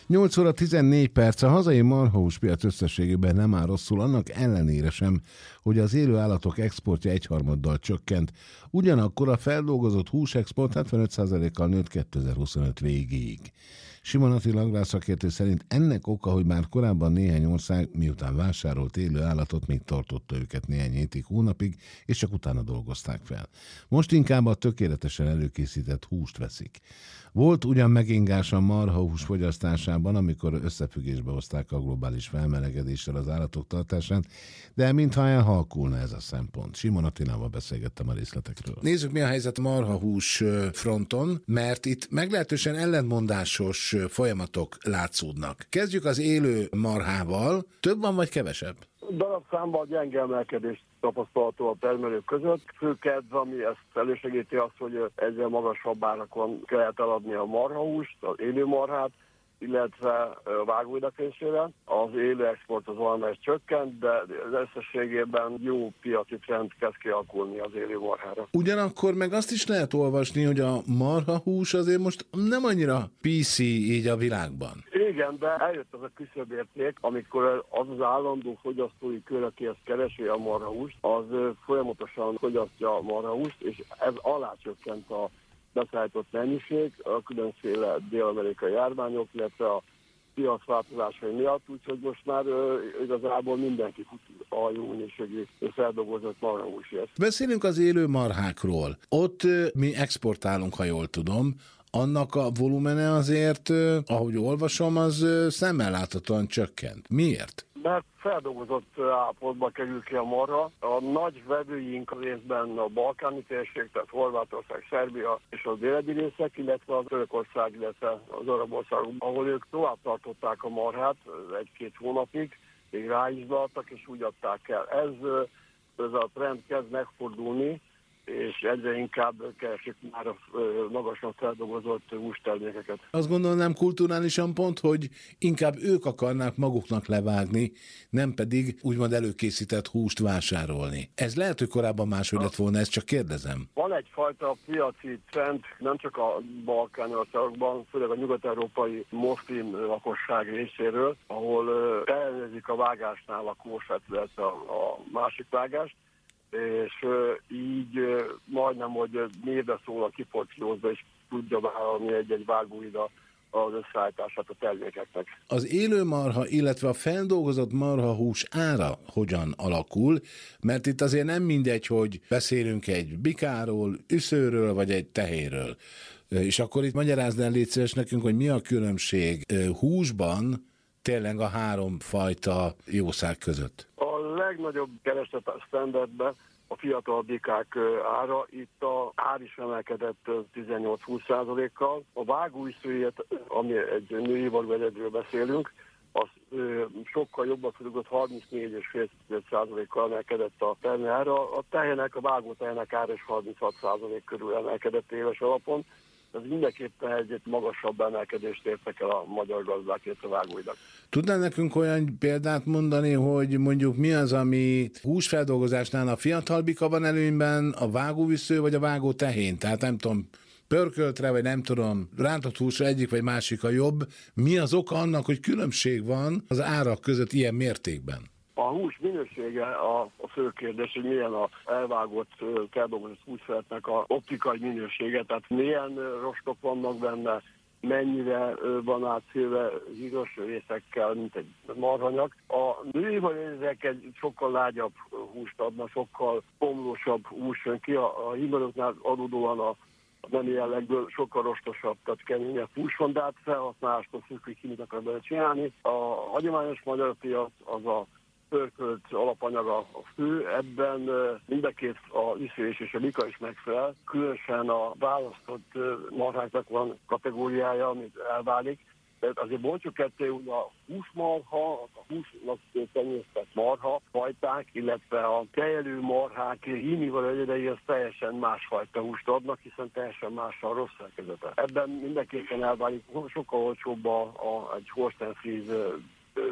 8 óra 14 perc, a hazai marhahúspiac összességében nem áll rosszul, annak ellenére sem, hogy az élő állatok exportja 1/3 csökkent. Ugyanakkor a feldolgozott húsexport 75%-kal nőtt 2025 végéig. Simon Attila agrárszakértő szerint ennek oka, hogy már korábban néhány ország, miután vásárolt élő állatot, még tartotta őket néhány hétig, hónapig, és csak utána dolgozták fel. Most inkább a tökéletesen előkészített húst veszik. Volt ugyan megingás a marhahús fogyasztásában, amikor összefüggésbe hozták a globális felmelegedéssel az állatok tartását, de mintha elhalkulna ez a szempont. Simon Attilával beszélgettem a részletekről. Nézzük, mi a helyzet a marhahús fronton, mert itt meglehetősen ellentmondásos folyamatok látszódnak. Kezdjük az élő marhával. Több van vagy kevesebb? Darabszámban gyenge emelkedés tapasztalható a termelők között. Fő kedv, ami ezt elősegíti azt, hogy egyre magasabb árakon kellett eladni a marhahúst, az élő marhát, illetve vágóidak részére. Az élő export az valamelyest csökkent, de az összességében jó piaci trend kezd kialakulni az élő marhára. Ugyanakkor meg azt is lehet olvasni, hogy a marhahús azért most nem annyira PC így a világban. Igen, de eljött az a küszöbérték, amikor az az állandó fogyasztói kör, aki ezt keresi a marhahúst, az folyamatosan fogyasztja a marhahúst, és ez alá csökkent a beszállított mennyiség, a különféle dél-amerikai járványok, illetve a piacváltozásai miatt, úgyhogy most már igazából mindenki fut a jó minőségű feldolgozott marhahúsért. Beszélünk az élő marhákról. Ott mi exportálunk, ha jól tudom. Annak a volumene azért, ahogy olvasom, az szemmel láthatóan csökkent. Miért? Mert feldolgozott állapotba kerül ki a marha. A nagy vevőink a részben a balkáni térség, tehát Horvátország, Szerbia és az délebbi részek, illetve az Törökország, illetve az arab országok, ahol ők tovább tartották a marhát 1-2 hónapig, még rá is beadtak, és úgy adták el. Ez a trend kezd megfordulni, és egyre inkább keresik már a magasan feldolgozott hústermékeket. Azt gondolnám kulturálisan pont, hogy inkább ők akarnák maguknak levágni, nem pedig úgymond előkészített húst vásárolni. Ez lehet, hogy korábban máshogy lett volna, ezt csak kérdezem. Van egyfajta piaci trend, nem csak a balkáni országokban, főleg a nyugat-európai muszlim lakosság részéről, ahol ellenőrzik a vágásnál a kósát, illetve a másik vágást, és így majdnem, hogy névre szól a kiporciózva, és tudja vállalni egy vágóida az összeállítását a termékeknek. Az élő marha, illetve a feldolgozott marhahús ára hogyan alakul? Mert itt azért nem mindegy, hogy beszélünk egy bikáról, üszőről, vagy egy tehéről. És akkor itt magyarázd el, légy szíves nekünk, hogy mi a különbség húsban tényleg a 3 fajta jószág között. A legnagyobb kereslet a standardben a fiatal bikák ára, itt a ár is emelkedett 18-20%-kal. A vágóiszőjét, ami egy női valóegyedről beszélünk, az sokkal jobban fölugott, 34,5%-kal emelkedett a termő ára. A tehének, a vágótehének ára is 36% körül emelkedett éves alapon. Ez mindenképpen egy magasabb emelkedést értek el a magyar gazdákért a vágóidak. Tudnál nekünk olyan példát mondani, hogy mondjuk mi az, ami húsfeldolgozásnál a fiatal bika van előnyben, a vágóvisző vagy a vágó tehén? Tehát nem tudom, pörköltre, vagy nem tudom, rántott húsra egyik vagy másik a jobb. Mi az oka annak, hogy különbség van az árak között ilyen mértékben? A hús minősége a fő kérdés, hogy milyen a elvágott, feldolgozott húsfeletnek a optikai minősége, tehát milyen rostok vannak benne, mennyire van átszélve zsíros részekkel, mint egy marhanyag. A női vajezek egy sokkal lágyabb húst adnak, sokkal pomlósabb hús jön ki, a hímadoknál adódóan a nemi jellegből sokkal rostosabb, tehát keményebb hús van, de hát felhasználástól függ, hogy ki mit akar bele csinálni. A hagyományos magyar piac az a pörkölt alapanyaga a fő, ebben mind a két, a üsző és a bika is megfelel. Különösen a választott marháknak van kategóriája, amit elválik. Tehát azért bontsuk ketté, hogy a húsmarha, a húsnak tenyésztett marha fajták, illetve a tejelő marhák hímival egyedei, az teljesen másfajta húst adnak, hiszen teljesen más a rossz szerkezete. Ebben mindenképpen elválik, sokkal olcsóbb egy Holstein Fries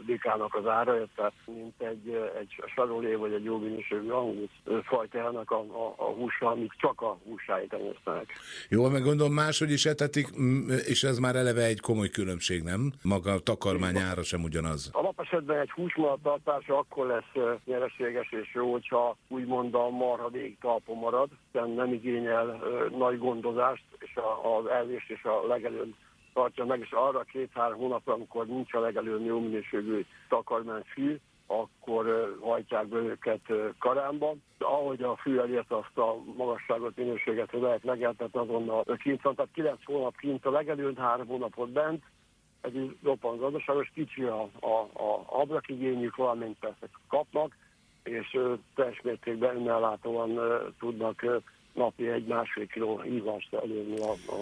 bikának az ára, érte, mint egy sarolé vagy egy jó minőségű angusz fajtának a húsa, amit csak a húsáit tenyésztenek. Jó, meg gondolom máshogy is etetik, és ez már eleve egy komoly különbség, nem? Maga a takarmány ára sem ugyanaz. Alapesetben egy húsmaratartása akkor lesz nyereséges és jó, hogyha úgymond a marha végig talpon marad, hiszen nem igényel nagy gondozást, és az elvést és a legelőn tartja meg, és arra 2-3 hónapra, amikor nincs a legelőn jó minőségű takarmányfű, akkor hajtják be őket karámba. Ahogy a fű elért azt a magasságot, minőséget, hogy lehet legeltetni, azonnal kint van, tehát 9 hónap kint a legelőn, 3 hónapot bent, ez így roppant gazdaságos, kicsi a abrakigényük, valamint persze kapnak, és teljes mértékben önellátóan tudnak napi 1-1,5 kiló hívást elérni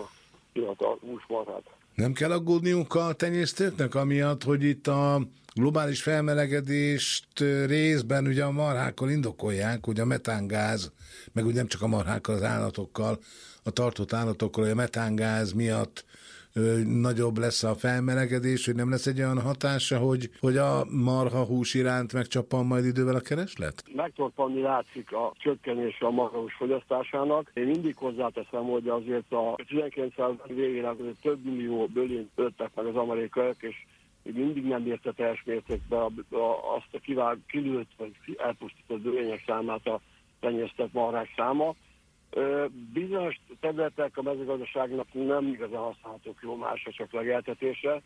a húsmarhát. Nem kell aggódniuk a tenyésztőknek, amiatt, hogy itt a globális felmelegedést részben ugye a marhákkal indokolják, hogy a metángáz, meg ugye nem csak a marhákkal, az állatokkal, a tartott állatokkal, hogy a metángáz miatt nagyobb lesz a felmelegedés, hogy nem lesz egy olyan hatása, hogy a marhahús iránt megcsappan majd idővel a kereslet? Megtorpanni látszik a csökkenés a marhahús fogyasztásának. Én mindig hozzáteszem, hogy azért a 19. végén több millió bölényt öltek meg az amerikaiak, és még mindig nem érte teljes mértékben azt a kilőtt vagy elpusztított bölények számát a tenyésztett marhák száma. Bizonyos területek a mezőgazdaságnak nem igazán használhatók jó másra, csak legeltetésre.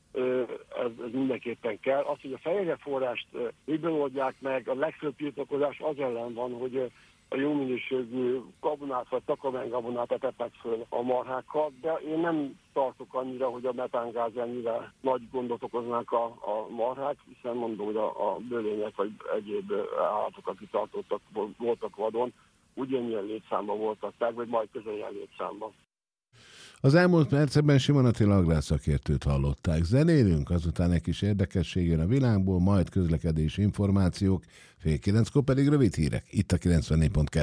Ez mindenképpen kell. Az, hogy a fehérjeforrást miből oldják meg, a legfőbb tiltakozás az ellen van, hogy a jó minőségű gabonát vagy takarmánygabonát etetnek föl a marhákkal, de én nem tartok annyira, hogy a metángáz ennyire nagy gondot okoznak a marhák, hiszen mondom, hogy a bölények vagy egyéb állatok, akik tartottak, voltak vadon, ugyanilyen létszámban voltak meg, vagy majd közel ilyen létszámban. Az elmúlt percekben Simon Attila agrárszakértőt hallották. Zenélünk, azután egy kis érdekesség jön a világból, majd közlekedési információk, 8:30 pedig rövid hírek, itt a 94.2.